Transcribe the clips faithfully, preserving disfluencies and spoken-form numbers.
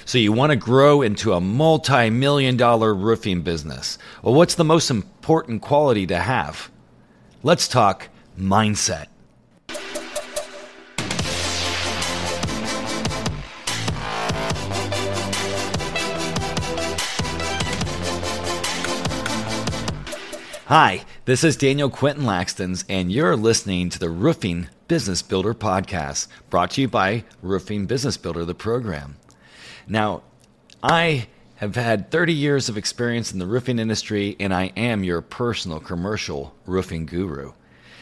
So you want to grow into a multi-million dollar roofing business. Well, what's the most important quality to have? Let's talk mindset. Hi, this is Daniel Quentin Laxtons, and you're listening to the Roofing Business Builder Podcast, brought to you by Roofing Business Builder, the program. Now, I have had thirty years of experience in the roofing industry, and I am your personal commercial roofing guru.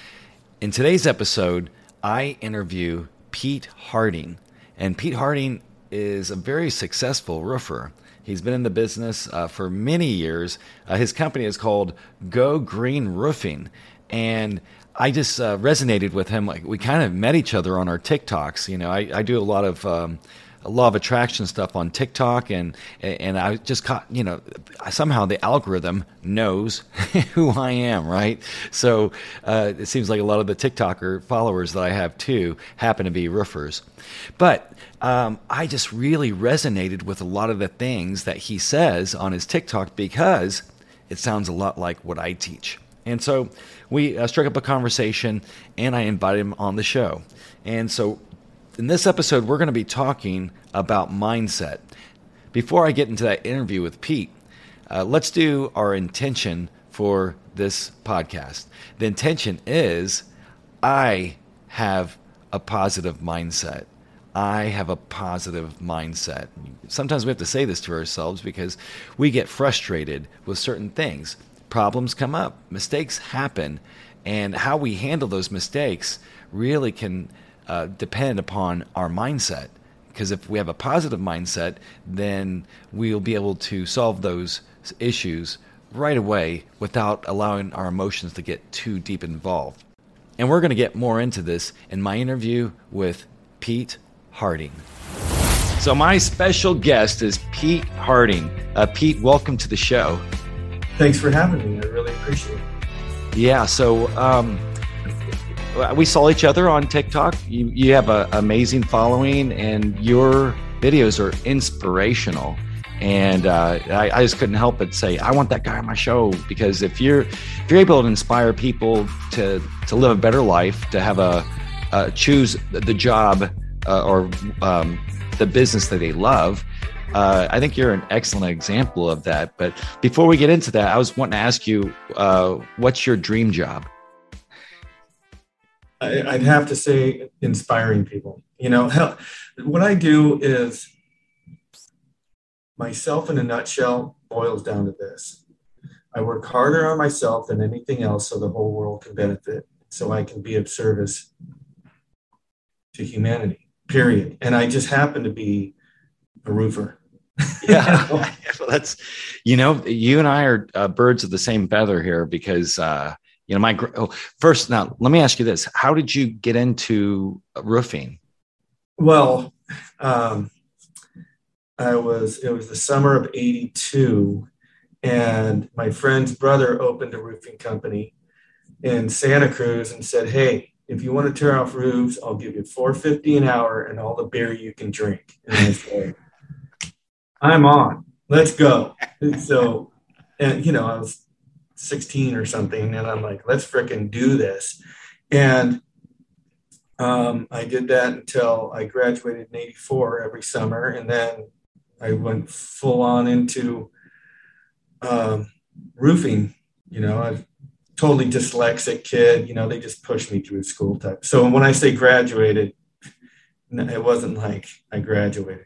In today's episode, I interview Pete Harding, and Pete Harding is a very successful roofer. He's been in the business uh, for many years. Uh, his company is called Go Green Roofing, and I just uh, resonated with him. Like, we kind of met each other on our TikToks. You know, I, I do a lot of um, a law of attraction stuff on TikTok, and and I just caught, you know, somehow the algorithm knows who I am, right? So uh, it seems like a lot of the TikToker followers that I have too happen to be roofers. But um, I just really resonated with a lot of the things that he says on his TikTok because it sounds a lot like what I teach. And so we uh, struck up a conversation, and I invited him on the show. And so in this episode, we're going to be talking about mindset. Before I get into that interview with Pete, uh, let's do our intention for this podcast. The intention is I have a positive mindset. I have a positive mindset. Sometimes we have to say this to ourselves because we get frustrated with certain things. Problems come up, mistakes happen, and how we handle those mistakes really can uh, depend upon our mindset. Because if we have a positive mindset, then we'll be able to solve those issues right away without allowing our emotions to get too deep involved. And we're going to get more into this in my interview with Pete Harding. So my special guest is Pete Harding. Uh, Pete, welcome to the show. Thanks for having me. I really appreciate it. Yeah, so um, we saw each other on TikTok. You, you have an amazing following, and your videos are inspirational. And uh, I, I just couldn't help but say, I want that guy on my show, because if you're if you're able to inspire people to to live a better life, to have a uh, choose the job uh, or um, the business that they love, uh, I think you're an excellent example of that. But before we get into that, I was wanting to ask you, uh, what's your dream job? I'd have to say inspiring people. You know, hell, what I do is, myself in a nutshell boils down to this. I work harder on myself than anything else so the whole world can benefit, so I can be of service to humanity, period. And I just happen to be a roofer. Yeah, well, that's, you know, you and I are uh, birds of the same feather here, because, uh, you know, my, oh, first, now, let me ask you this. How did you get into roofing? Well, um, I was, it was the summer of eighty-two, and my friend's brother opened a roofing company in Santa Cruz and said, hey, if you want to tear off roofs, I'll give you four dollars and fifty cents an hour and all the beer you can drink. And I said, I'm on, let's go. And so, and you know, I was sixteen or something, and I'm like, let's fricking do this. And um, I did that until I graduated in eighty-four every summer. And then I went full on into um, roofing. You know, I'm totally dyslexic kid. You know, they just pushed me through school type. So when I say graduated, it wasn't like I graduated.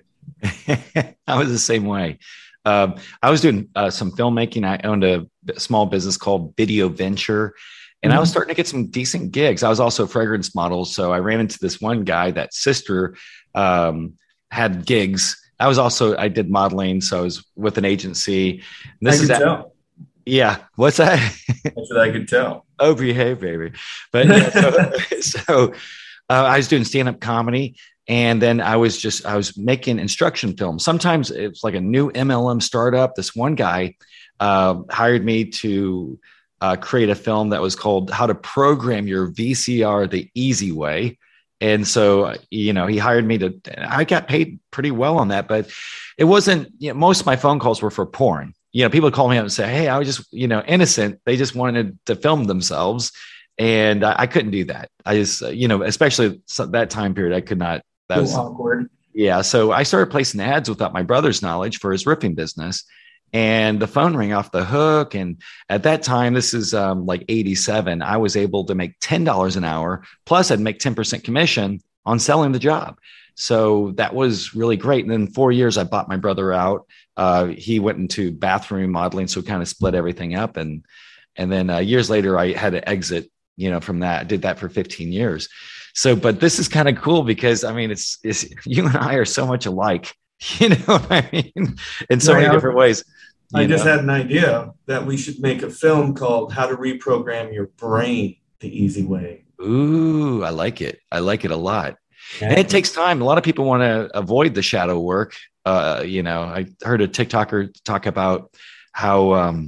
I was the same way. Um, I was doing uh, some filmmaking. I owned a small business called Video Venture, and mm-hmm. I was starting to get some decent gigs. I was also a fragrance model. So I ran into this one guy that sister um, had gigs. I was also, I did modeling. So I was with an agency. And this I is could at, tell. Yeah. What's that? That's what I could tell. Oh, behave, baby. But yeah, so, so uh, I was doing stand-up comedy. And then I was just, I was making instruction films. Sometimes it's like a new M L M startup. This one guy uh, hired me to uh, create a film that was called How to Program Your V C R the Easy Way. And so, you know, he hired me to, I got paid pretty well on that, but it wasn't, you know, most of my phone calls were for porn. You know, people would call me up and say, hey, I was just, you know, innocent. They just wanted to film themselves. And I, I couldn't do that. I just, you know, especially that time period, I could not. That was awkward. Yeah. So I started placing ads without my brother's knowledge for his roofing business. And the phone rang off the hook. And at that time, this is um, like eighty-seven, I was able to make ten dollars an hour. Plus, I'd make ten percent commission on selling the job. So that was really great. And then four years, I bought my brother out. Uh, he went into bathroom remodeling, so kind of split everything up. And and then uh, years later, I had to exit, you know, from that. I did that for fifteen years. So, but this is kind of cool because, I mean, it's, it's you and I are so much alike, you know what I mean, in so many different ways. I just know. had an idea that we should make a film called How to Reprogram Your Brain the Easy Way. Ooh, I like it. I like it a lot. Okay. And it takes time. A lot of people want to avoid the shadow work. Uh, you know, I heard a TikToker talk about how um,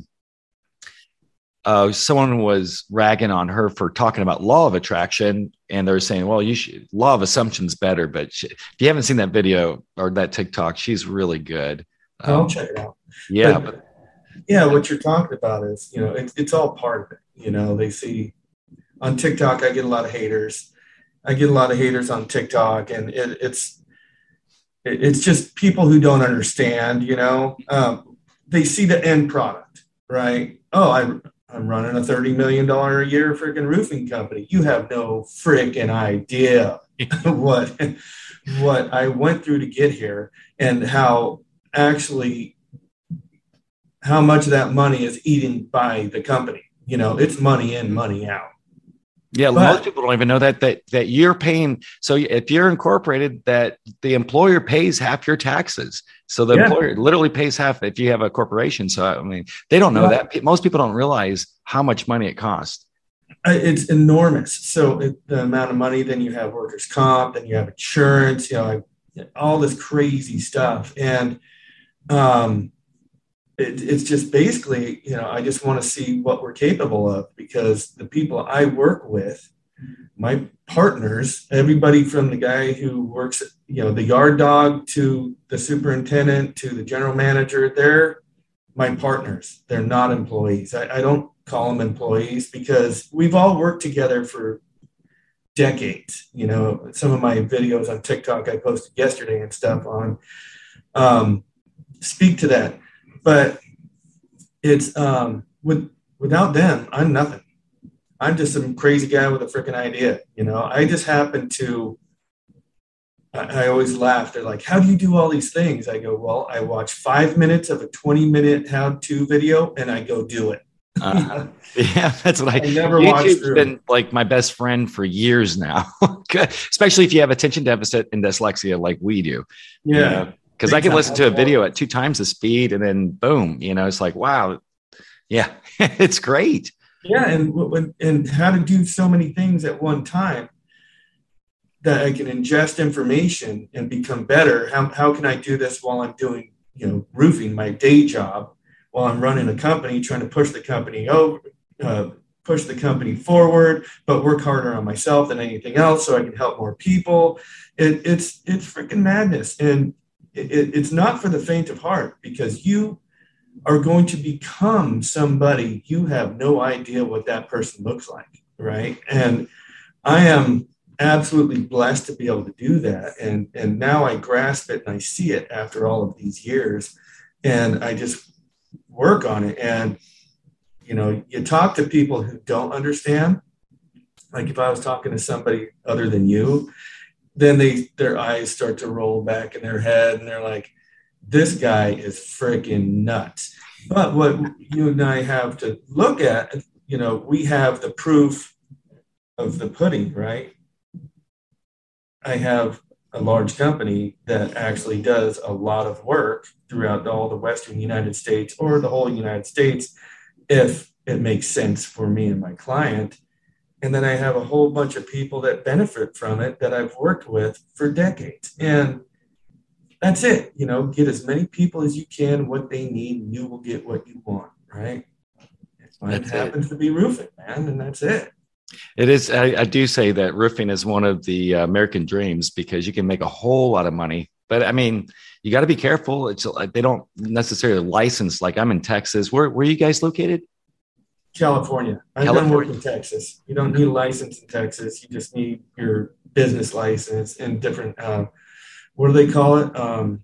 uh, someone was ragging on her for talking about law of attraction. And they're saying, well, you should, law of assumption's better. But she, if you haven't seen that video or that TikTok, she's really good. Um, I'll check it out. Yeah. But, but, yeah. What you're talking about is, you know, it, it's all part of it. You know, they see on TikTok, I get a lot of haters. I get a lot of haters on TikTok, and it, it's, it, it's just people who don't understand, you know, um, they see the end product, right? Oh, I, I'm running a thirty million dollars a year freaking roofing company. You have no freaking idea what, what I went through to get here, and how actually, how much of that money is eaten by the company. You know, it's money in, money out. Yeah, but, most people don't even know that, that that you're paying. So if you're incorporated, that the employer pays half your taxes. So the yeah. employer literally pays half if you have a corporation. So, I mean, they don't know yeah. that. Most people don't realize how much money it costs. It's enormous. So it, the amount of money, then you have workers' comp, then you have insurance, you know, all this crazy stuff. And um, it, it's just basically, you know, I just want to see what we're capable of, because the people I work with, my partners, everybody from the guy who works, you know, the yard dog to the superintendent to the general manager, they're my partners. They're not employees. I, I don't call them employees because we've all worked together for decades. You know, some of my videos on TikTok I posted yesterday and stuff on um, speak to that. But it's um, with without them, I'm nothing. I'm just some crazy guy with a freaking idea. You know, I just happen to, I, I always laugh. They're like, how do you do all these things? I go, well, I watch five minutes of a twenty minute how-to video and I go do it. uh, yeah, that's what I, I never watched. YouTube's been like my best friend for years now, especially if you have attention deficit and dyslexia like we do. Yeah. You know? Because I can listen to a video at two times the speed and then boom, you know, it's like, wow. Yeah, it's great. Yeah. And, and how to do so many things at one time that I can ingest information and become better. How, how can I do this while I'm doing, you know, roofing, my day job, while I'm running a company, trying to push the company over, uh, push the company forward, but work harder on myself than anything else so I can help more people. It, it's, it's freaking madness. And It, it's not for the faint of heart, because you are going to become somebody you have no idea what that person looks like, right? And I am absolutely blessed to be able to do that. And, and now I grasp it and I see it after all of these years, and I just work on it. And, you know, you talk to people who don't understand, like if I was talking to somebody other than you, then they their eyes start to roll back in their head and they're like, this guy is freaking nuts. But what you and I have to look at, you know, we have the proof of the pudding, right? I have a large company that actually does a lot of work throughout all the Western United States or the whole United States, if it makes sense for me and my client. And then I have a whole bunch of people that benefit from it that I've worked with for decades. And that's it. You know, get as many people as you can, what they need, and you will get what you want, right? Mine happens to be roofing, man, and that's it. It is. I, I do say that roofing is one of the uh, American dreams because you can make a whole lot of money. But I mean, you got to be careful. It's like they don't necessarily license. Like I'm in Texas. Where where are you guys located? California. I've done work California. in Texas. You don't need a license in Texas. You just need your business license and different, uh, what do they call it? Um,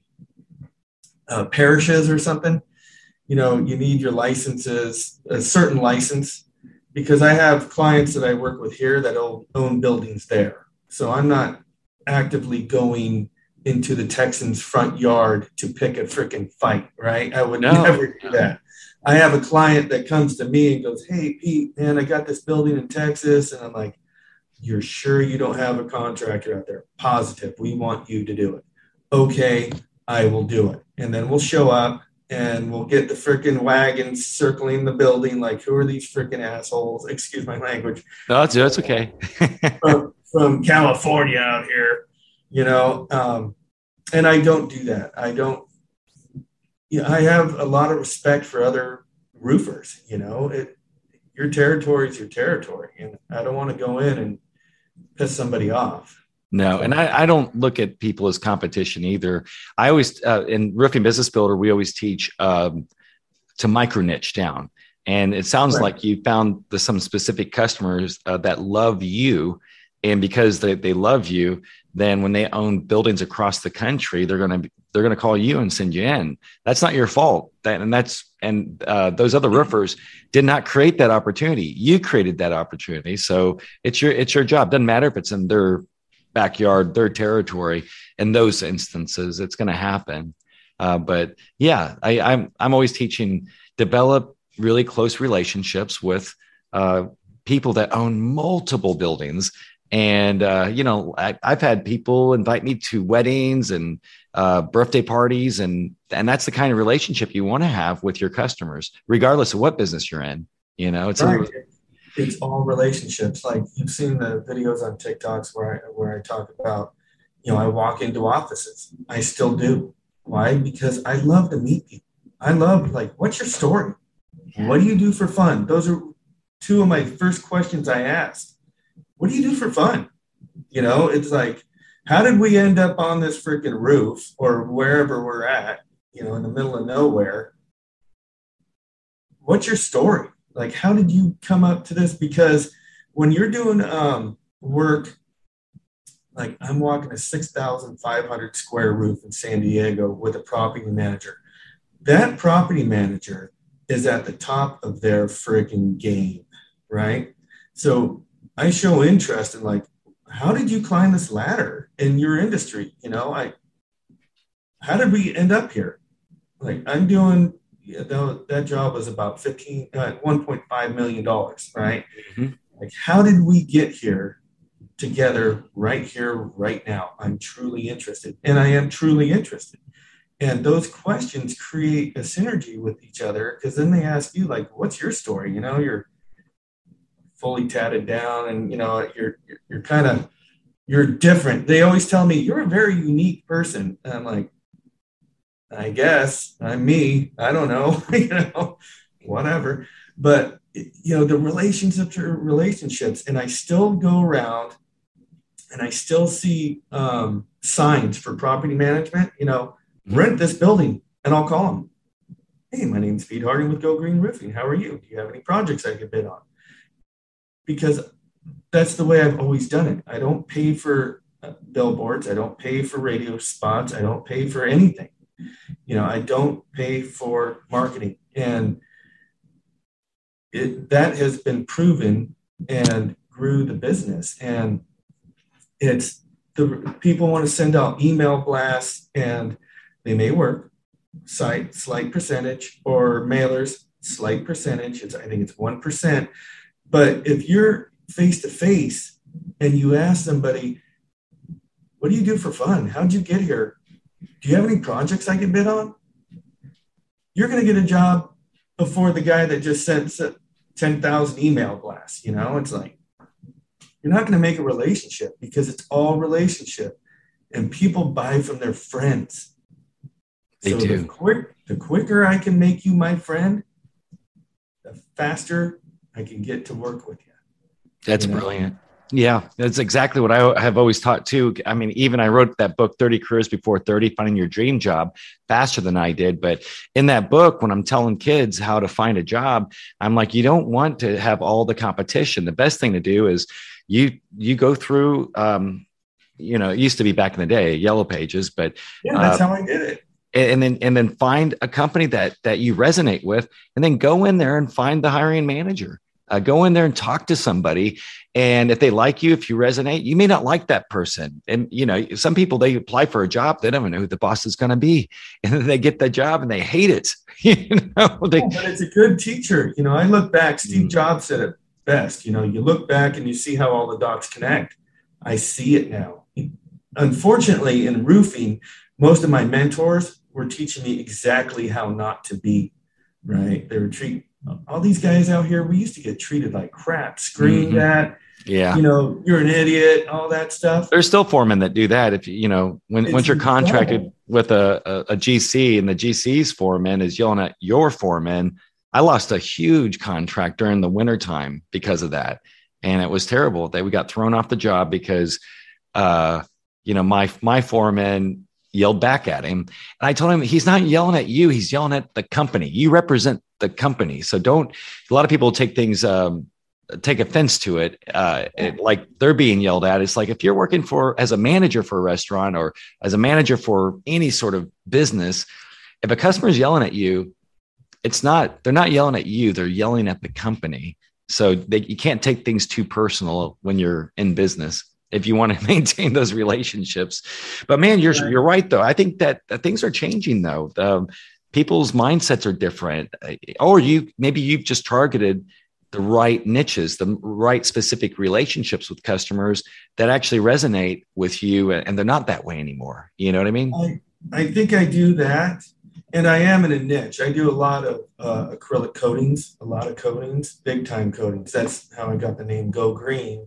uh, parishes or something. You know, you need your licenses, a certain license, because I have clients that I work with here that own buildings there. So I'm not actively going into the Texans' front yard to pick a freaking fight, right? I would No. never do that. I have a client that comes to me and goes, "Hey, Pete, man, I got this building in Texas." And I'm like, "You're sure you don't have a contractor out there?" "Positive. We want you to do it." "Okay, I will do it." And then we'll show up and we'll get the freaking wagons circling the building. Like, who are these freaking assholes? Excuse my language. No, that's, that's okay. from, from California out here, you know? Um, and I don't do that. I don't, you know, I have a lot of respect for other roofers, you know, it, your territory is your territory. And I don't want to go in and piss somebody off. No, and I, I don't look at people as competition either. I always, uh, in Roofing Business Builder, we always teach um, to micro niche down. And it sounds right. like you found the, some specific customers uh, that love you. And because they, they love you, then when they own buildings across the country, they're going to they're going to call you and send you in. That's not your fault. That, and that's and uh, those other roofers did not create that opportunity. You created that opportunity. So it's your it's your job. Doesn't matter if it's in their backyard, their territory. In those instances, it's going to happen. Uh, but yeah, I, I'm I'm always teaching develop really close relationships with uh, people that own multiple buildings. And uh, you know, I, I've had people invite me to weddings and uh, birthday parties, and and that's the kind of relationship you want to have with your customers, regardless of what business you're in. You know, it's right. a, it's all relationships. Like you've seen the videos on TikToks where I, where I talk about, you know, I walk into offices. I still do. Why? Because I love to meet people. I love, like, what's your story? What do you do for fun? Those are two of my first questions I asked. What do you do for fun? You know, it's like, how did we end up on this freaking roof or wherever we're at, you know, in the middle of nowhere? What's your story? Like, how did you come up to this? Because when you're doing um, work, like I'm walking a six thousand five hundred square roof in San Diego with a property manager. That property manager is at the top of their freaking game, right? So I show interest in, like, how did you climb this ladder in your industry? You know, I, how did we end up here? Like, I'm doing, you know, that job was about fifteen, uh, one point five million dollars, right? Mm-hmm. Like, how did we get here together right here, right now? I'm truly interested, and I am truly interested. And those questions create a synergy with each other, because then they ask you, like, what's your story? You know, you're fully tatted down, and you know, you're you're, you're kind of you're different. They always tell me you're a very unique person, and I'm like, I guess I'm me. I don't know, you know, whatever. But you know, the relationships are relationships, and I still go around, and I still see um, signs for property management. You know, rent this building, and I'll call them. Hey, my name's Pete Harding with Go Green Roofing. How are you? Do you have any projects I could bid on? Because that's the way I've always done it. I don't pay for uh, billboards. I don't pay for radio spots. I don't pay for anything. You know, I don't pay for marketing. And it, that has been proven and grew the business. And it's the people want to send out email blasts, and they may work, site slight percentage, or mailers, slight percentage. It's, I think it's one percent. But if you're face to face and you ask somebody, what do you do for fun? How'd you get here? Do you have any projects I can bid on? You're going to get a job before the guy that just sent ten thousand email blasts. You know, it's like, you're not going to make a relationship, because it's all relationship, and people buy from their friends. They so do. The, quick, the quicker I can make you my friend, the faster I can get to work with you. That's you know? brilliant. Yeah, that's exactly what I have always taught too. I mean, even I wrote that book, thirty Careers Before thirty, Finding Your Dream Job, faster than I did. But in that book, when I'm telling kids how to find a job, I'm like, you don't want to have all the competition. The best thing to do is you you go through, um, you know, it used to be back in the day, Yellow Pages, but Yeah, that's uh, how I did it. And then and then find a company that that you resonate with, and then go in there and find the hiring manager. Uh, go in there and talk to somebody. And if they like you, if you resonate, you may not like that person. And, you know, some people, they apply for a job, they don't even know who the boss is going to be. And then they get the job and they hate it. you know, they, oh, but it's a good teacher. You know, I look back, Steve mm. Jobs said it best. You know, you look back and you see how all the dots connect. I see it now. Unfortunately, in roofing, most of my mentors were teaching me exactly how not to be, right? They were treating all these guys out here, we used to get treated like crap, screamed mm-hmm. at, yeah, you know, you're an idiot, all that stuff. There's still foremen that do that. If you know, when it's once you're contracted incredible. with a, a, a G C and the G C's foreman is yelling at your foreman, I lost a huge contract during the wintertime because of that. And it was terrible. They we got thrown off the job because, uh, you know, my my foreman yelled back at him. And I told him, he's not yelling at you. He's yelling at the company. You represent the company. So don't, a lot of people take things, um, take offense to it, uh, it, like they're being yelled at. It's like, if you're working for, as a manager for a restaurant or as a manager for any sort of business, if a customer is yelling at you, it's not, they're not yelling at you. They're yelling at the company. So they, you can't take things too personal when you're in business, if you want to maintain those relationships. But man, you're right. you're right though. I think that, that things are changing though. The, people's mindsets are different, or you maybe you've just targeted the right niches, the right specific relationships with customers that actually resonate with you, and they're not that way anymore. You know what I mean? I, I think I do that, and I am in a niche. I do a lot of uh, acrylic coatings, a lot of coatings, big time coatings. That's how I got the name Go Green.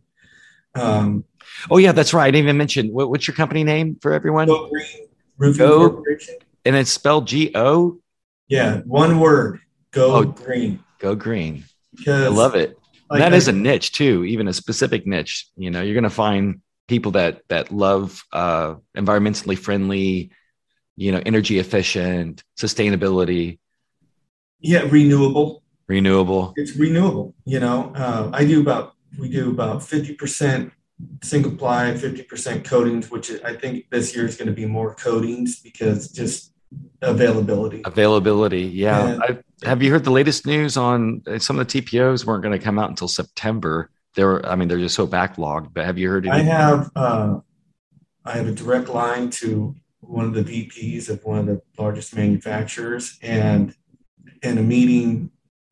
Um, oh yeah, that's right. I didn't even mention what, what's your company name for everyone? Go Green Roofing Go, Corporation. And it's spelled G O. Yeah, one word. Go oh, Green. Go Green. Because I love it. Like that I, is a niche too, even a specific niche. You know, you're going to find people that that love uh, environmentally friendly, you know, energy efficient, sustainability. Yeah, renewable. Renewable. It's renewable. You know, uh, I do about we do about fifty percent single ply, fifty percent coatings, which I think this year is going to be more coatings because just availability. Availability, yeah. And, I, have you heard the latest news on some of the T P Os weren't going to come out until September? They were, I mean, they're just so backlogged. But have you heard anything? I have, uh, I have a direct line to one of the V Ps of one of the largest manufacturers, and in a meeting,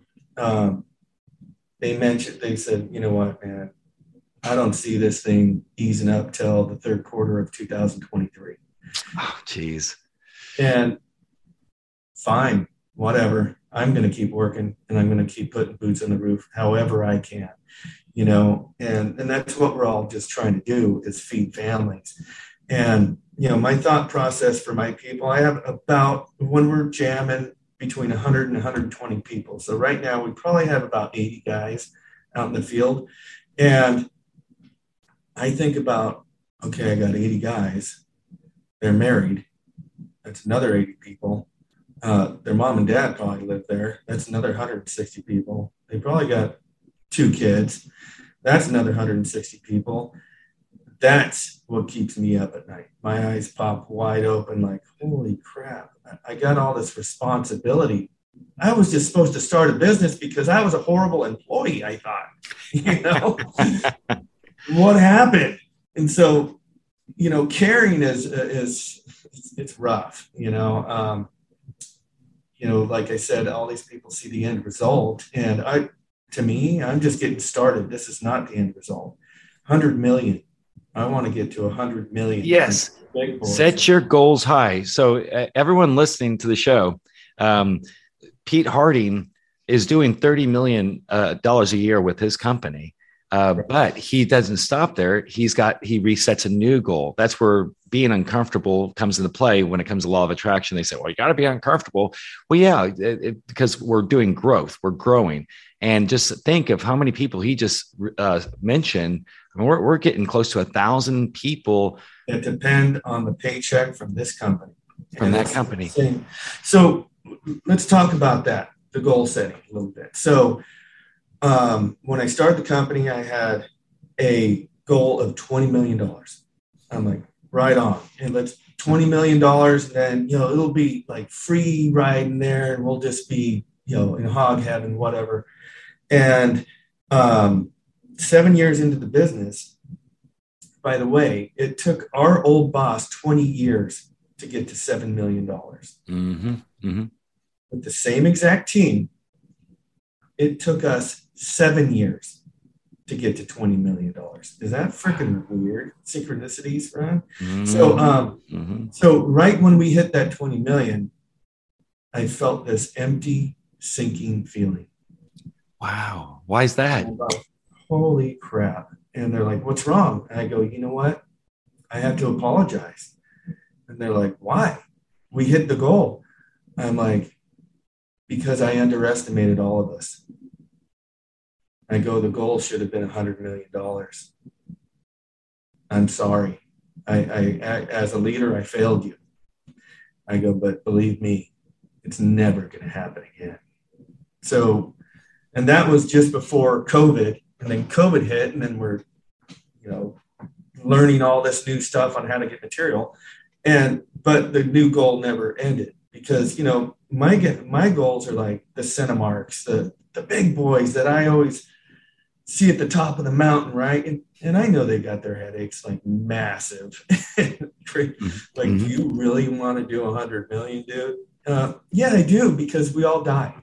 um, they mentioned, they said, you know what, man, I don't see this thing easing up till the third quarter of two thousand twenty-three. Oh, geez. And fine, whatever. I'm going to keep working, and I'm going to keep putting boots on the roof however I can, you know, and, and that's what we're all just trying to do is feed families. And, you know, my thought process for my people, I have about, when we're jamming, between one hundred and one hundred twenty people. So right now we probably have about eighty guys out in the field. And I think about, okay, I got eighty guys. They're married. That's another eighty people. Uh, their mom and dad probably live there. That's another one hundred sixty people. They probably got two kids. That's another one hundred sixty people. That's what keeps me up at night. My eyes pop wide open like, holy crap, I got all this responsibility. I was just supposed to start a business because I was a horrible employee, I thought. You know? What happened? And so, you know, caring is, is it's, it's rough, you know. Um, you know, like I said, all these people see the end result. And I, to me, I'm just getting started. This is not the end result. one hundred million. I want to get to one hundred million. Yes. Set your goals high. So uh, everyone listening to the show, um, Pete Harding is doing thirty million dollars uh, a year with his company. Uh, but he doesn't stop there. He's got, he resets a new goal. That's where being uncomfortable comes into play. When it comes to law of attraction, they say, well, you got to be uncomfortable. Well, yeah, it, it, because we're doing growth, we're growing. And just think of how many people he just uh, mentioned. I mean, we're, we're getting close to a thousand people that depend on the paycheck from this company. From and that company. Insane. So let's talk about that, the goal setting a little bit. So um, when I started the company, I had a goal of twenty million dollars. I'm like, right on. And let's twenty million dollars, and then, you know, it'll be like free ride in there, and we'll just be, you know, in hog heaven, whatever. And um, seven years into the business, by the way, it took our old boss twenty years to get to seven million dollars. Mm-hmm. Mm-hmm. With the same exact team, it took us seven years to get to twenty million dollars. Is that freaking weird? Synchronicities, right? Mm-hmm. So, um, mm-hmm. so right when we hit that twenty million, I felt this empty, sinking feeling. Wow. Why is that? About, holy crap. And they're like, what's wrong? And I go, you know what? I have to apologize. And they're like, why? We hit the goal. I'm like, because I underestimated all of us. I go, the goal should have been one hundred million dollars. I'm sorry. I, I, as a leader, I failed you. I go, but believe me, it's never going to happen again. So, and that was just before COVID. And then COVID hit, and then we're, you know, learning all this new stuff on how to get material. And, but the new goal never ended because, you know, my, my goals are like the Cinemarks, the, the big boys that I always see at the top of the mountain. Right. And, and I know they got their headaches like massive. Like, mm-hmm. Do you really want to do a hundred million, dude? Uh, yeah, I do, because we all die.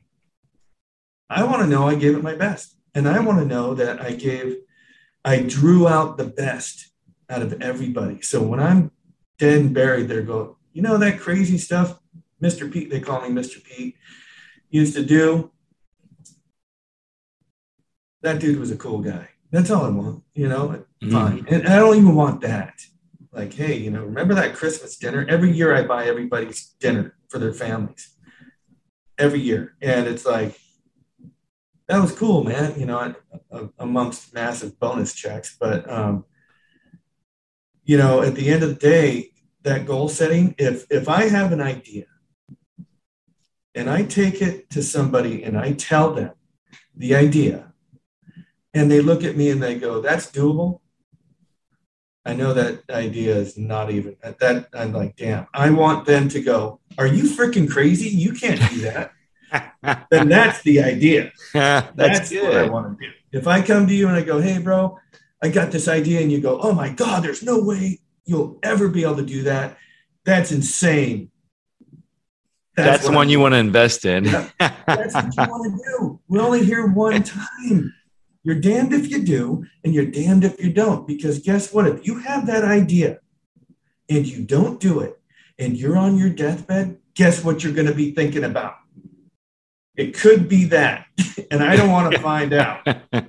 I want to know I gave it my best. And I want to know that I gave, I drew out the best out of everybody. So when I'm dead and buried, they're going, you know, that crazy stuff Mister Pete, they call me Mister Pete, used to do. That dude was a cool guy. That's all I want, you know, mm-hmm. Fine. And I don't even want that. Like, hey, you know, remember that Christmas dinner? Every year I buy everybody's dinner for their families. Every year. And it's like, that was cool, man, you know, amongst massive bonus checks. But, um, you know, at the end of the day, that goal setting, if if I have an idea and I take it to somebody and I tell them the idea and they look at me and they go, that's doable. I know that idea is not even at that. I'm like, damn, I want them to go, are you freaking crazy? You can't do that. Then that's the idea. that's that's good. What I want to do. If I come to you and I go, hey, bro, I got this idea, and you go, oh my God, there's no way you'll ever be able to do that. That's insane. That's, that's the one I you want to invest in. Yeah, that's what you want to do. We're only here one time. You're damned if you do, and you're damned if you don't. Because guess what? If you have that idea and you don't do it, and you're on your deathbed, guess what you're going to be thinking about? It could be that, and I don't want to find out.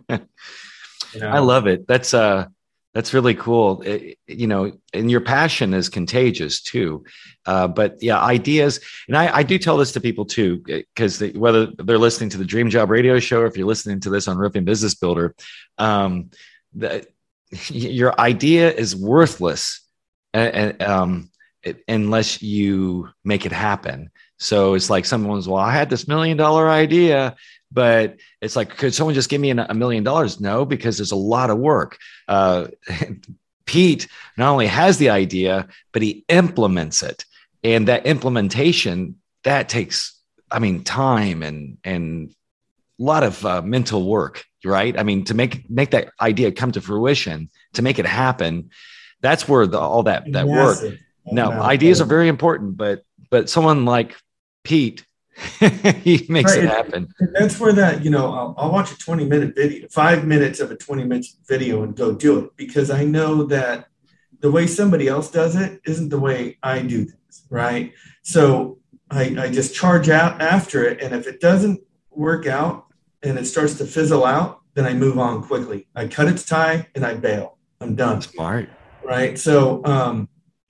You know? I love it. That's uh, that's really cool. It, you know, and your passion is contagious too. Uh, but yeah, ideas, and I, I do tell this to people too, because they, whether they're listening to the Dream Job Radio Show or if you're listening to this on Roofing Business Builder, um, the, your idea is worthless, and um, it, unless you make it happen. So it's like someone's, well, I had this million dollar idea, but it's like, could someone just give me a million dollars? No, because there's a lot of work. Uh, Pete not only has the idea, but he implements it. And that implementation, that takes, I mean, time and, and a lot of uh, mental work, right? I mean, to make, make that idea come to fruition, to make it happen, that's where the, all that, that Massive. work. Now, ideas are very important, but, but someone like Pete, he makes right. it happen. And that's where that, you know, I'll, I'll watch a twenty minute video, five minutes of a twenty minute video and go do it, because I know that the way somebody else does it isn't the way I do things. Right. So I, I just charge out after it. And if it doesn't work out and it starts to fizzle out, then I move on quickly. I cut its tie and I bail. I'm done. Smart. Right. So, um,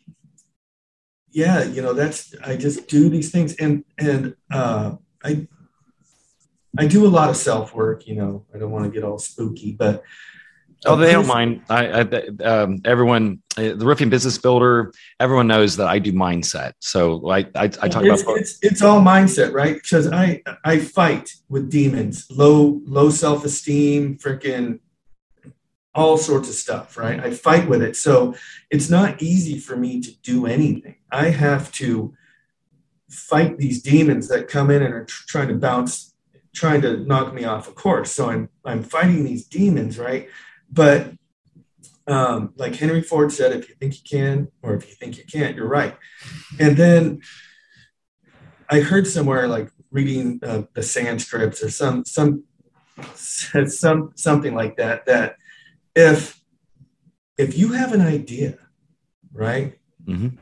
yeah, you know, that's, I just do these things, and, and, uh, I, I do a lot of self work, you know, I don't want to get all spooky, but. Oh, they don't mind. I, I um, everyone, uh, the Roofing Business Builder, everyone knows that I do mindset. So I, I, I talk it's, about it's it's all mindset, right? Because I I fight with demons, low low self esteem, freaking all sorts of stuff, right? I fight with it, so it's not easy for me to do anything. I have to fight these demons that come in and are tr- trying to bounce, trying to knock me off a course. So I'm I'm fighting these demons, right? But um, like Henry Ford said, if you think you can, or if you think you can't, you're right. And then I heard somewhere, like reading uh, the Sanskrit or some some some something like that, that if if you have an idea, right, mm-hmm.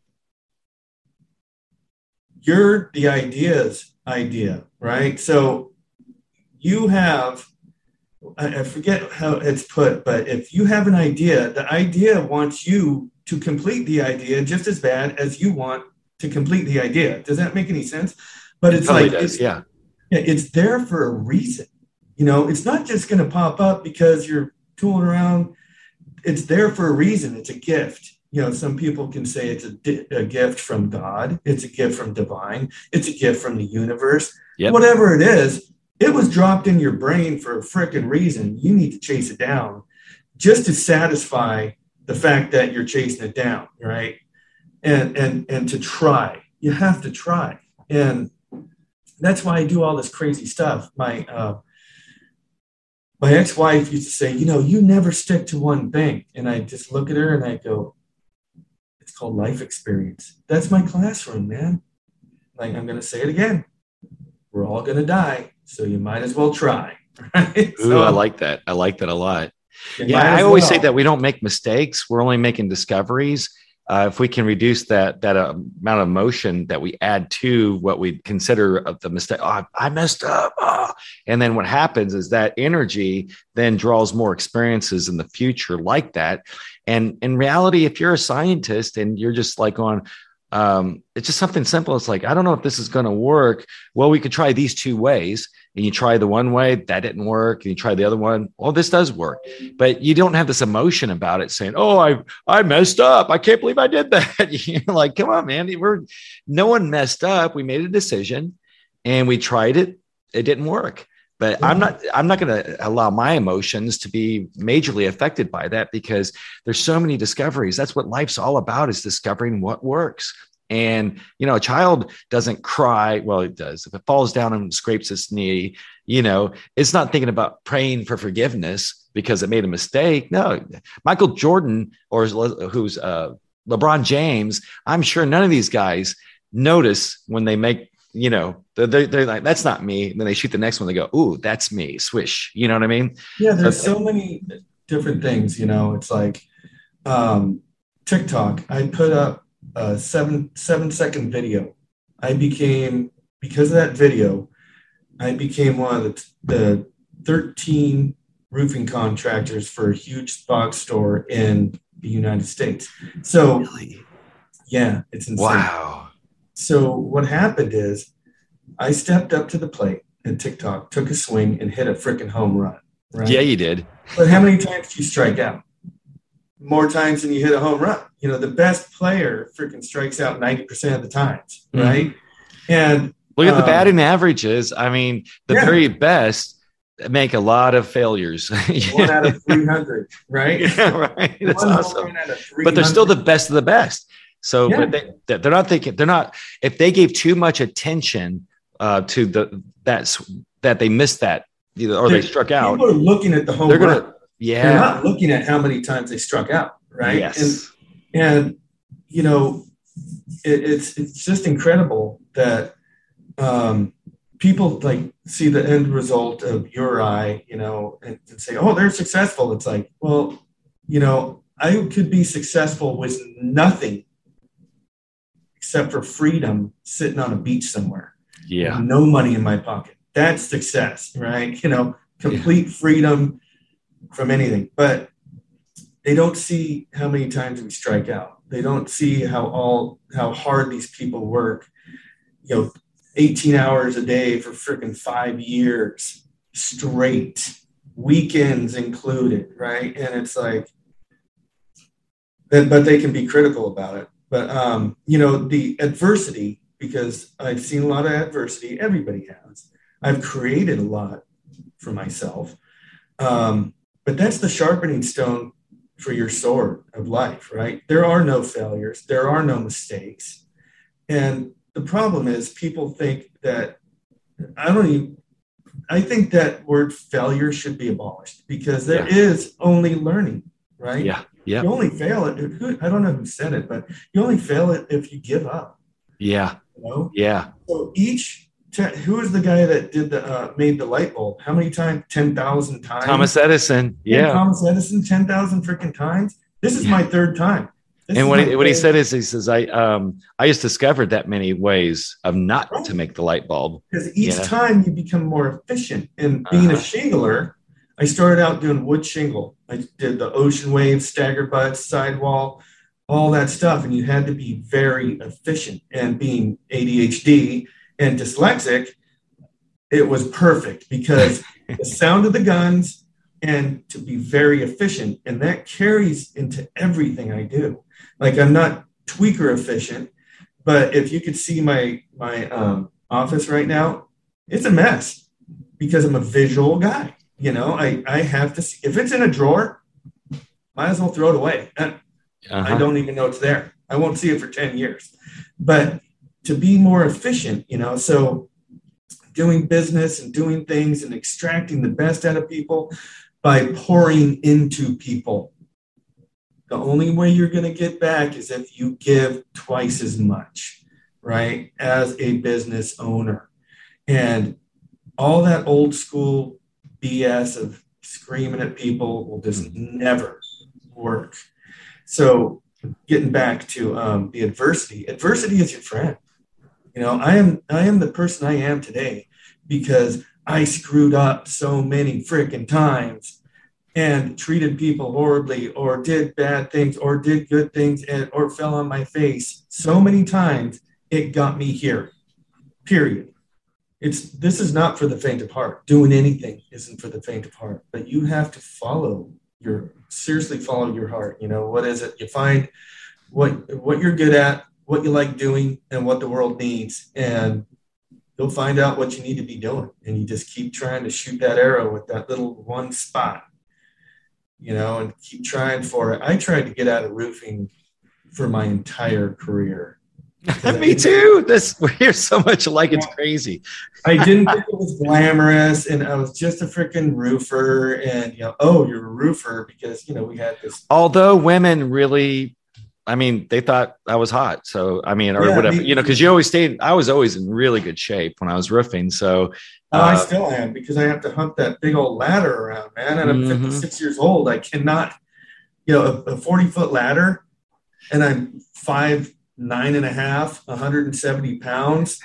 you're the idea's idea, right? So you have. I forget how it's put, but if you have an idea, the idea wants you to complete the idea just as bad as you want to complete the idea. Does that make any sense? But it it's totally like, does, it's, yeah. yeah, it's there for a reason. You know, it's not just going to pop up because you're tooling around. It's there for a reason. It's a gift. You know, some people can say it's a, di- a gift from God. It's a gift from divine. It's a gift from the universe. Yep. Whatever it is, it was dropped in your brain for a frickin' reason. You need to chase it down just to satisfy the fact that you're chasing it down, right? And and and to try. You have to try. And that's why I do all this crazy stuff. My uh, my ex-wife used to say, you know, you never stick to one thing. And I just look at her and I go, it's called life experience. That's my classroom, man. Like, I'm going to say it again. We're all going to die. So you might as well try. Right? Ooh, so, I like that. I like that a lot. Yeah, I always well. say that we don't make mistakes. We're only making discoveries. Uh, if we can reduce that that uh, amount of emotion that we add to what we consider of the mistake, oh, I messed up. Oh. And then what happens is that energy then draws more experiences in the future like that. And in reality, if you're a scientist and you're just like on, Um, it's just something simple. It's like, I don't know if this is going to work. Well, we could try these two ways, and you try the one way that didn't work, and you try the other one. Well, this does work, but you don't have this emotion about it saying, oh, I, I messed up. I can't believe I did that. You're like, come on, man. We're no one messed up. We made a decision and we tried it. It didn't work. But I'm not, I'm not going to allow my emotions to be majorly affected by that, because there's so many discoveries. That's what life's all about, is discovering what works. And, you know, a child doesn't cry. Well, it does. If it falls down and scrapes its knee, you know, it's not thinking about praying for forgiveness because it made a mistake. No, Michael Jordan, or who's uh, LeBron James, I'm sure none of these guys notice when they make, you know, they're, they're like, that's not me. And then they shoot the next one. They go, ooh, that's me. Swish. You know what I mean? Yeah, there's so, so many different things, you know. It's like um, TikTok. I put up a seven, seven second video. I became, because of that video, I became one of the, the thirteen roofing contractors for a huge box store in the United States. So, really? Yeah, it's insane. Wow. So what happened is I stepped up to the plate at TikTok, took a swing, and hit a freaking home run. Right? Yeah, you did. But how many times do you strike out? More times than you hit a home run. You know, the best player freaking strikes out ninety percent of the times, right? Mm-hmm. And look at um, the batting averages. I mean, the yeah. very best make a lot of failures. One out of three hundred, right? Yeah, right. That's One awesome. But they're still the best of the best. So yeah. but they, they're not thinking, they're not, if they gave too much attention uh, to the, that's, that they missed that, either, or they're, they struck out. People are looking at the home they're run. Gonna, yeah. They're not looking at how many times they struck out, right? Yes. And, and you know, it, it's, it's just incredible that um, people like see the end result of your eye, you know, and, and say, oh, they're successful. It's like, well, you know, I could be successful with nothing except for freedom, sitting on a beach somewhere. Yeah. No money in my pocket. That's success, right? You know, complete yeah. freedom from anything. But they don't see how many times we strike out. They don't see how all how hard these people work. You know, eighteen hours a day for freaking five years straight, weekends included, right? And it's like, but they can be critical about it. But, um, you know, the adversity, because I've seen a lot of adversity, everybody has. I've created a lot for myself. Um, but that's the sharpening stone for your sword of life, right? There are no failures. There are no mistakes. And the problem is people think that, I don't even, I think that word failure should be abolished because there yeah. is only learning, right? Yeah. Yeah. You only fail it. I don't know who said it, but you only fail it if you give up. Yeah. You know? Yeah. So each, te- who was the guy that did the, uh, made the light bulb? How many times? ten thousand times? Thomas Edison. Yeah. Thomas Edison, ten thousand freaking times. This is yeah. my third time. This and what he, what he said is, he says, I, um, I just discovered that many ways of not right. to make the light bulb. Because each you know? time you become more efficient. And being uh-huh. a shingler, I started out doing wood shingle. I did the ocean waves, stagger butts, sidewall, all that stuff. And you had to be very efficient. And being A D H D and dyslexic, it was perfect because the sound of the guns and to be very efficient. And that carries into everything I do. Like I'm not tweaker efficient, but if you could see my, my um, office right now, it's a mess because I'm a visual guy. You know, I, I have to see if it's in a drawer, might as well throw it away. Uh-huh. I don't even know it's there. I won't see it for ten years. But to be more efficient, you know, so doing business and doing things and extracting the best out of people by pouring into people. The only way you're going to get back is if you give twice as much, right, as a business owner. And all that old school B S of screaming at people will just never work. So getting back to um, the adversity, adversity is your friend. You know, I am I am the person I am today because I screwed up so many freaking times and treated people horribly or did bad things or did good things and or fell on my face so many times. It got me here, period. It's this is not for the faint of heart. Doing anything isn't for the faint of heart, but you have to follow your seriously follow your heart. You know, what is it? You find what what you're good at, what you like doing, and what the world needs, and you'll find out what you need to be doing. And you just keep trying to shoot that arrow with that little one spot, you know, and keep trying for it. I tried to get out of roofing for my entire career. Me too. This we're so much alike. It's crazy. I didn't think it was glamorous, and I was just a freaking roofer. And you know, oh, you're a roofer because you know we had this. Although women really, I mean, they thought I was hot. So I mean, or yeah, whatever, me, you know, because you always stayed. I was always in really good shape when I was roofing. So oh, uh, I still am because I have to hump that big old ladder around, man. And I'm mm-hmm. fifty-six years old. I cannot, you know, a forty foot ladder, and I'm five. nine and a half, one hundred seventy pounds.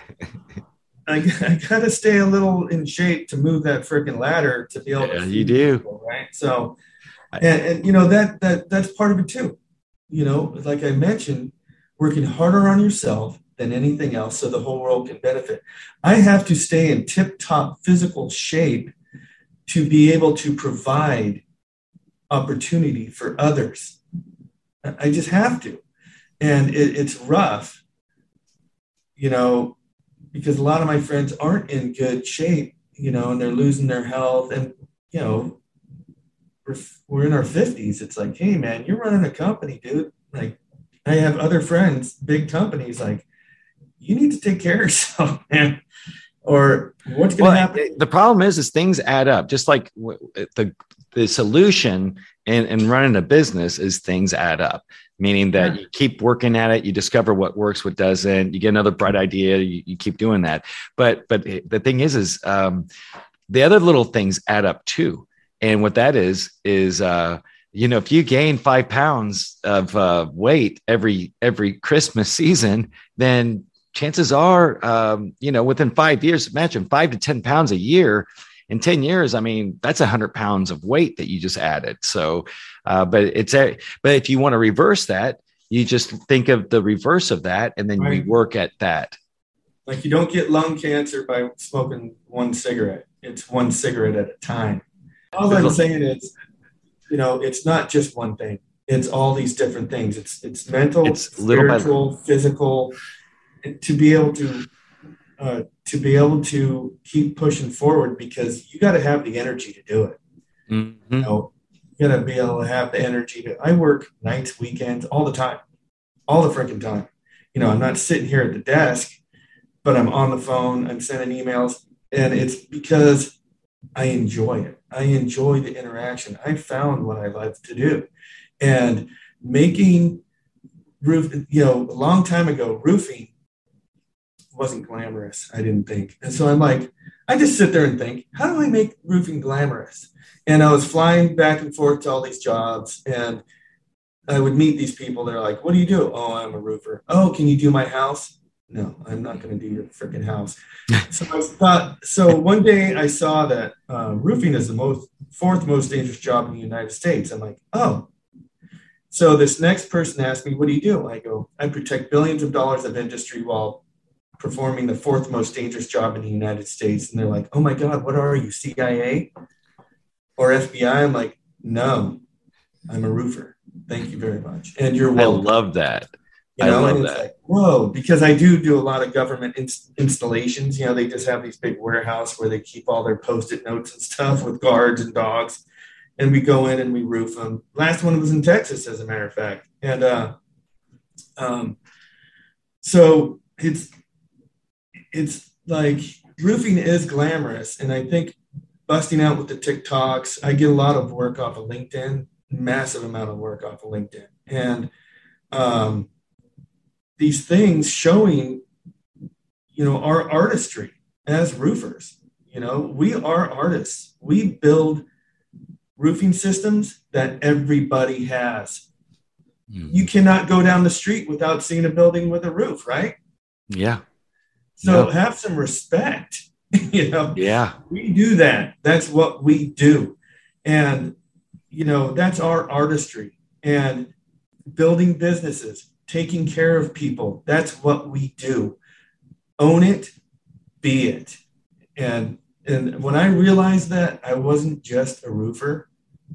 I, I got to stay a little in shape to move that freaking ladder to be able yeah, to you do. People, right? So, and, and, you know, that, that, that's part of it too. You know, like I mentioned, working harder on yourself than anything else so the whole world can benefit. I have to stay in tip-top physical shape to be able to provide opportunity for others. I just have to. And it, it's rough, you know, because a lot of my friends aren't in good shape, you know, and they're losing their health. And, you know, we're, we're in our fifties. It's like, hey, man, you're running a company, dude. Like, I have other friends, big companies, like, you need to take care of yourself, man. Or what's going to well, happen? The problem is, is things add up. Just like the the solution in, in running a business is things add up. Meaning that yeah. you keep working at it, you discover what works, what doesn't, you get another bright idea, you, you keep doing that. But but the thing is, is um, the other little things add up too. And what that is, is, uh, you know, if you gain five pounds of uh, weight every every Christmas season, then chances are, um, you know, within five years, imagine five to ten pounds a year. in ten years, I mean, that's a hundred pounds of weight that you just added. So, uh, but it's a, but if you want to reverse that, you just think of the reverse of that, and then right. we work at that. Like you don't get lung cancer by smoking one cigarette. It's one cigarette at a time. All I'm saying is, you know, it's not just one thing. It's all these different things. It's it's mental, it's spiritual, physical. To be able to uh, to be able to keep pushing forward, because you got to have the energy to do it. Mm-hmm. You know, you got to be able to have the energy to. I work nights, weekends, all the time, all the freaking time. You know, I'm not sitting here at the desk, but I'm on the phone. I'm sending emails, and it's because I enjoy it. I enjoy the interaction. I found what I love to do, and making roof. You know, a long time ago, roofing wasn't glamorous, I didn't think. And so I'm like, I just sit there and think, how do I make roofing glamorous? And I was flying back and forth to all these jobs, and I would meet these people. They're like, what do you do? Oh, I'm a roofer. Oh, can you do my house? No, I'm not going to do your freaking house. So I thought, so one day I saw that uh, roofing is the most fourth most dangerous job in the United States. I'm like, oh. So this next person asked me, what do you do? I go, I protect billions of dollars of industry while performing the fourth most dangerous job in the United States. And they're like, oh my God, what are you, C I A or F B I? I'm like, no, I'm a roofer. Thank you very much. And you're welcome. I love that. You know, I love and it's that. like, whoa, because I do do a lot of government ins- installations. You know, they just have these big warehouse where they keep all their Post-it notes and stuff with guards and dogs. And we go in and we roof them. Last one was in Texas, as a matter of fact. And uh, um, so it's, it's like roofing is glamorous. And I think busting out with the TikToks, I get a lot of work off of LinkedIn, massive amount of work off of LinkedIn. And um, these things showing, you know, our artistry as roofers. You know, we are artists. We build roofing systems that everybody has. Mm. You cannot go down the street without seeing a building with a roof, right? Yeah. So yeah. have some respect, you know? Yeah. We do that. That's what we do. And, you know, that's our artistry. And building businesses, taking care of people, that's what we do. Own it, be it. And and when I realized that I wasn't just a roofer,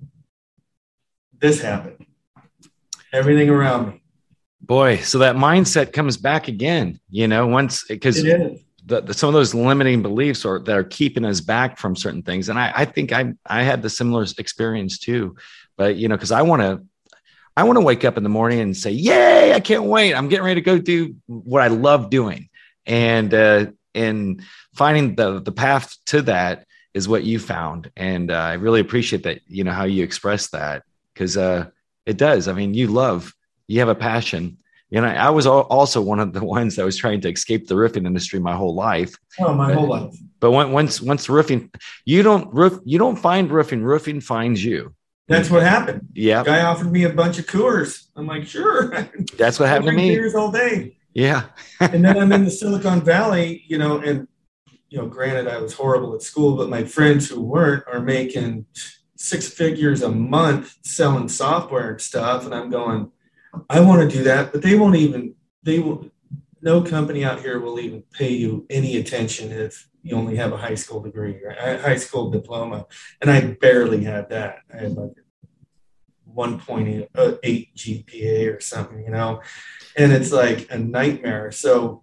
this happened. Everything around me. Boy, so that mindset comes back again, you know, once, because the, the, some of those limiting beliefs are that are keeping us back from certain things. And I, I think I I had the similar experience too, but, you know, because I want to, I want to wake up in the morning and say, yay, I can't wait. I'm getting ready to go do what I love doing. And, uh, and finding the, the path to that is what you found. And uh, I really appreciate that, you know, how you express that, because uh, it does. I mean, you love, you have a passion. You know, I was also one of the ones that was trying to escape the roofing industry my whole life. Oh, my but, whole life. But when, once, once roofing, you don't roof, you don't find roofing, roofing finds you. That's what happened. Yeah. Guy offered me a bunch of Coors. I'm like, sure. That's what happened to me. Beers all day. Yeah. And then I'm in the Silicon Valley, you know, and, you know, granted I was horrible at school, but my friends who weren't are making six figures a month selling software and stuff. And I'm going, I want to do that, but they won't even, they will, no company out here will even pay you any attention if you only have a high school degree, right? A high school diploma. And I barely had that. I had like one point eight G P A or something, you know, and it's like a nightmare. So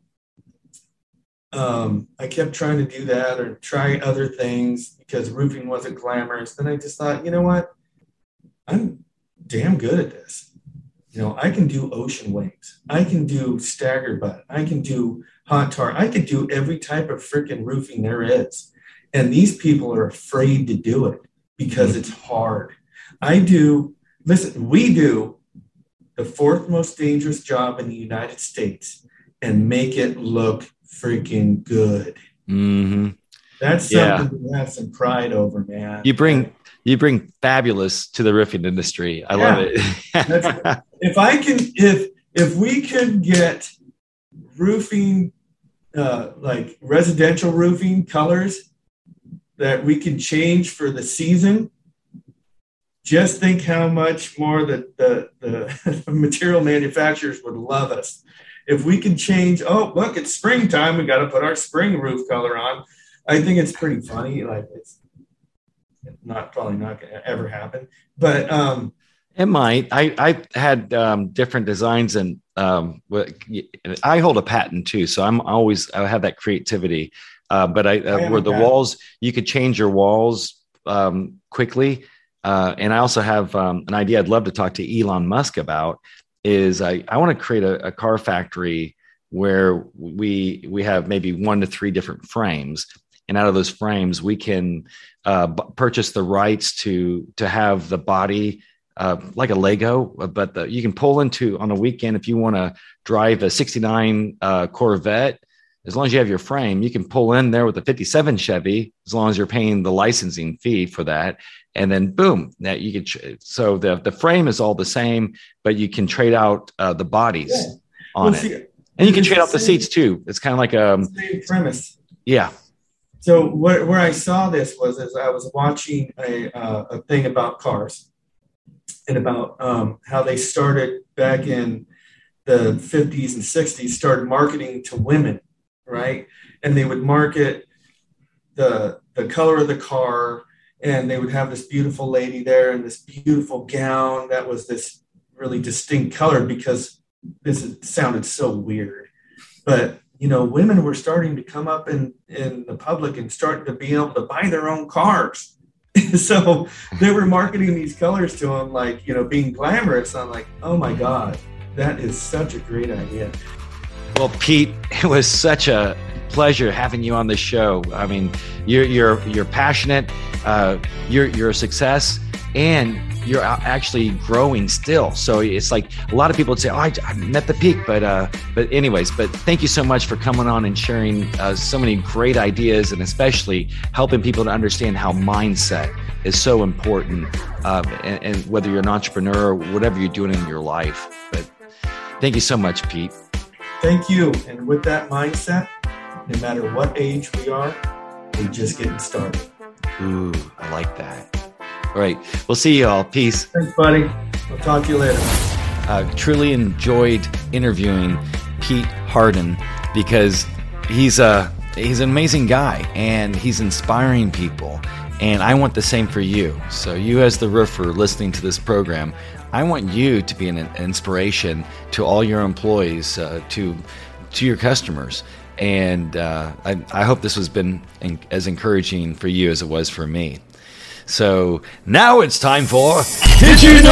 um, I kept trying to do that or try other things because roofing wasn't glamorous. Then I just thought, you know what? I'm damn good at this. You know, I can do ocean waves. I can do stagger butt. I can do hot tar. I could do every type of freaking roofing there is. And these people are afraid to do it because it's hard. I do, listen, we do the fourth most dangerous job in the United States and make it look freaking good. Mm-hmm. That's something yeah. to have some pride over, man. You bring you bring fabulous to the roofing industry. I yeah. love it. That's, if I can, if if we could get roofing, uh, like residential roofing colors that we can change for the season, just think how much more the, the, the material manufacturers would love us. If we can change, oh, look, it's springtime, we got to put our spring roof color on. I think it's pretty funny. Like, it's not probably not going to ever happen, but um, it might. I I had um, different designs, and um, I hold a patent too, so I'm always I have that creativity. Uh, but I, uh, I where the walls, you could change your walls um, quickly. Uh, and I also have um, an idea I'd love to talk to Elon Musk about. Is I, I want to create a, a car factory where we we have maybe one to three different frames, and out of those frames we can uh, b- purchase the rights to to have the body uh, like a Lego, but the, you can pull into on a weekend if you want to drive a sixty-nine uh, Corvette. As long as you have your frame, you can pull in there with a fifty-seven Chevy, as long as you're paying the licensing fee for that. And then boom, that you could. So the, the frame is all the same, but you can trade out uh, the bodies yeah. on well, it, see, and you can trade out the seats too. It's kind of like a um, same premise. Yeah. So where where I saw this was as I was watching a uh, a thing about cars, and about um, how they started back in the fifties and sixties, started marketing to women, right? And they would market the the color of the car. And they would have this beautiful lady there in this beautiful gown that was this really distinct color, because this is, sounded so weird. But, you know, women were starting to come up in, in the public and starting to be able to buy their own cars. So they were marketing these colors to them, like, you know, being glamorous. I'm like, oh, my God, that is such a great idea. Well, Pete, it was such a pleasure having you on the show. I mean, you're you're you're passionate, uh, you're you're a success, and you're actually growing still. So it's like a lot of people would say, "Oh, I, I'm at the peak," but uh, but anyways, but thank you so much for coming on and sharing uh, so many great ideas, and especially helping people to understand how mindset is so important, uh, and, and whether you're an entrepreneur or whatever you're doing in your life. But thank you so much, Pete. Thank you. And with that mindset, no matter what age we are, we're just getting started. Ooh, I like that. All right. We'll see you all. Peace. Thanks, buddy. We'll talk to you later. I truly enjoyed interviewing Pete Harden because he's a, he's an amazing guy and he's inspiring people. And I want the same for you. So you as the roofer listening to this program, I want you to be an inspiration to all your employees, uh, to to your customers. And uh, I, I hope this has been in, as encouraging for you as it was for me. So now it's time for Did You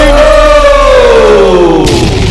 Know?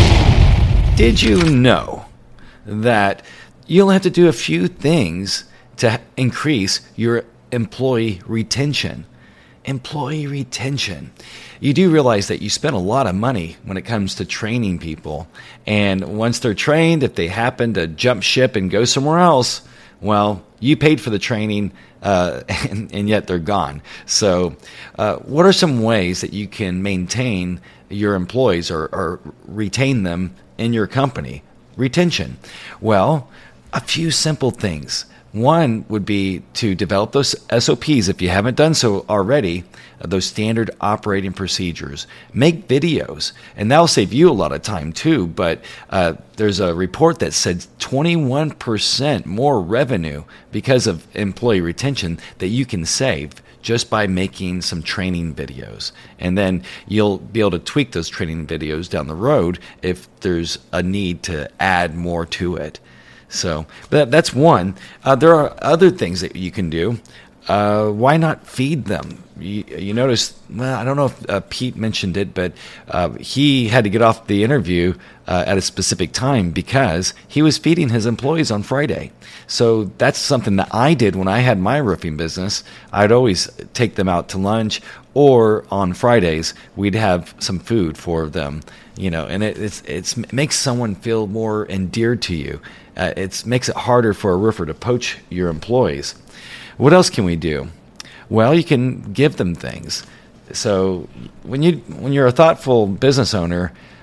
Did you know that you'll have to do a few things to increase your employee retention? Employee retention. You do realize that you spend a lot of money when it comes to training people. And once they're trained, if they happen to jump ship and go somewhere else, well, you paid for the training uh, and, and yet they're gone. So uh, what are some ways that you can maintain your employees or, or retain them in your company? Retention. Well, a few simple things. One would be to develop those S O Ps, if you haven't done so already, those standard operating procedures. Make videos, and that'll save you a lot of time too, but uh, there's a report that said twenty-one percent more revenue because of employee retention that you can save just by making some training videos. And then you'll be able to tweak those training videos down the road if there's a need to add more to it. So but that's one. Uh, there are other things that you can do. Uh, why not feed them? You, you notice, well, I don't know if uh, Pete mentioned it, but uh, he had to get off the interview uh, at a specific time because he was feeding his employees on Friday. So that's something that I did when I had my roofing business. I'd always take them out to lunch, or on Fridays we'd have some food for them. You know, and it it's, it's, it makes someone feel more endeared to you. Uh, it makes it harder for a roofer to poach your employees. What else can we do? Well, you can give them things. So when you when you're a thoughtful business owner,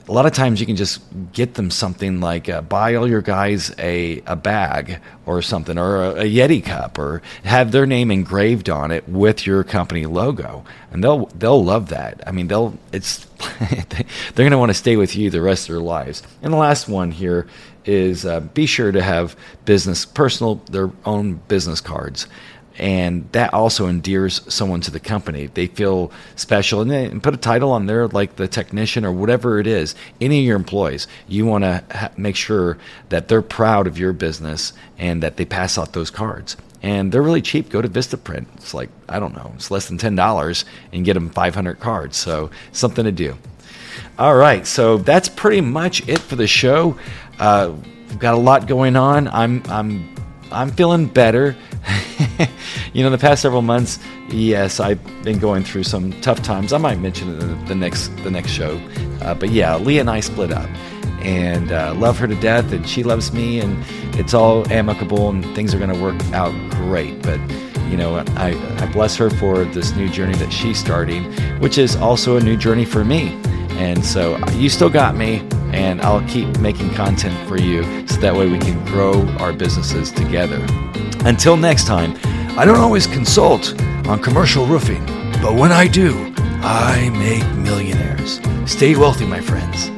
a lot of times you can just get them something like uh, buy all your guys a, a bag or something, or a, a Yeti cup, or have their name engraved on it with your company logo, and they'll they'll love that. I mean, they'll it's they're going to want to stay with you the rest of their lives. And the last one here is uh, be sure to have business personal their own business cards. And that also endears someone to the company. They feel special, and then put a title on there like the technician or whatever it is. Any of your employees, you want to ha- make sure that they're proud of your business and that they pass out those cards. And they're really cheap. Go to Vistaprint. It's like, I don't know, it's less than ten dollars and get them five hundred cards. So something to do. All right, so that's pretty much it for the show. Uh, we've got a lot going on. I'm I'm I'm feeling better. You know, the past several months, yes, I've been going through some tough times. I might mention it in the next the next show. Uh, but yeah, Leah and I split up, and uh, love her to death, and she loves me, and it's all amicable, and things are going to work out great. But you know, I, I bless her for this new journey that she's starting, which is also a new journey for me. And so you still got me, and I'll keep making content for you so that way we can grow our businesses together. Until next time, I don't always consult on commercial roofing, but when I do, I make millionaires. Stay wealthy, my friends.